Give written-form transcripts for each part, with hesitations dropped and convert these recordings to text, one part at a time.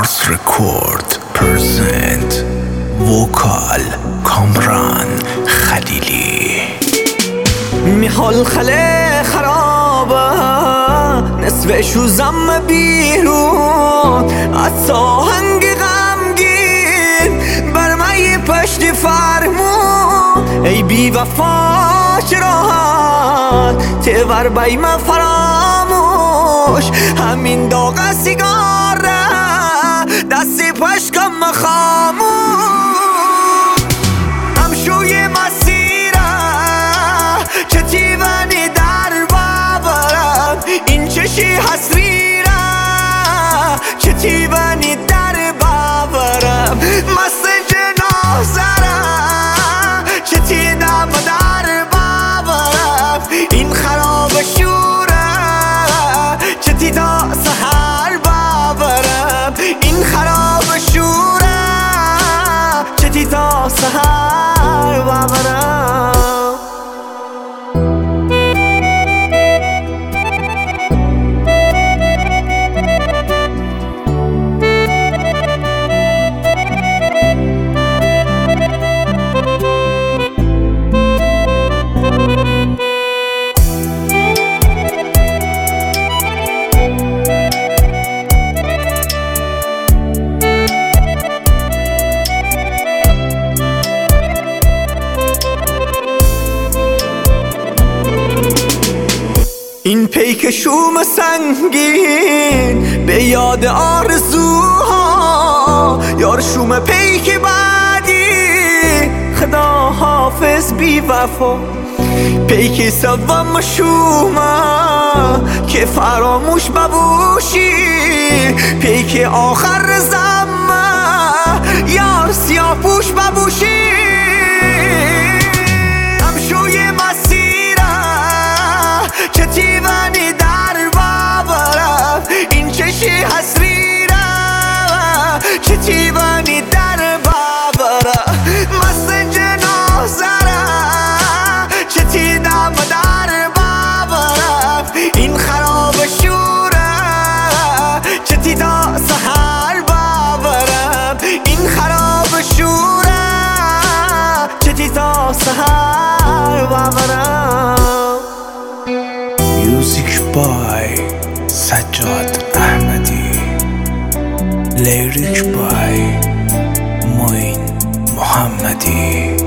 پارس رکورد پرزنت وکال کامران خلیلی. میحال خله خرابه نصفشو زم بیرون از ساهنگ غمگین بر من پشت فرمون. ای بی وفا چراحت تور بای من فراموش. همین داغ سیگاره دستی پشکم خاموش. همشوی مسیره چه تیوانی در بابرم. این چشی حسریره چه تیوانی در بابرم. مست جنازره چه تیدم در بابرم. این خراب شوره چه تی تا سهر بابرم. این خراب شوره چه تی تا سهر بابرم. این پیک شوم سنگین به یاد آرزوها. یار شوم پیک بعدی خدا حافظ بی وفا. پیک سوم شومه که فراموش ببوشی. پیک آخر زمه یار سیاه پوش ببوشی. همشوی مسیره چه تیوانی در بابرم. این چشی حسریره چه تیوانی در بابرم. مست جنازره چه تیدم در بابرم. این خراب شوره چه تی تا سهر بابرم. این خراب شوره چه تی تا سهر بابرم. میوزیک بای سجاد احمدی. لیریک بای معین محمدی.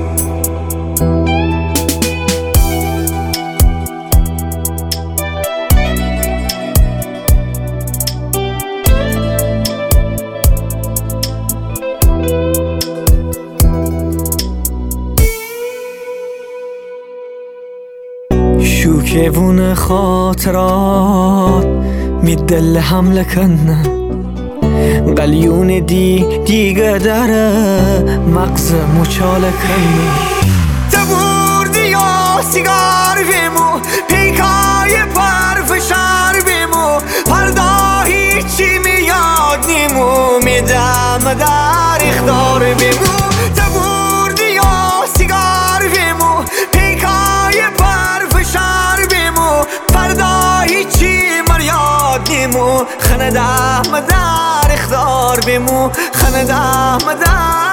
شوکوون خاطرات می دل حمله کنه. قلیون دیگه داره مغز مچاله کنه. تبوردی یا سیگار بیمو پیکای پرفشار بیمو. فردا هیچی میاد نیمو میدم در اختار بیمو. تبوردی یا سیگار بیمو پیکای پرفشار بیمو. فردا هیچی من یاد نیمو خندم در اختار بیمو. خندم در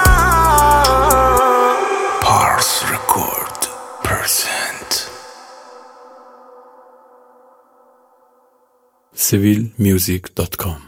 پارس رکورد پرزنت civilmusic.com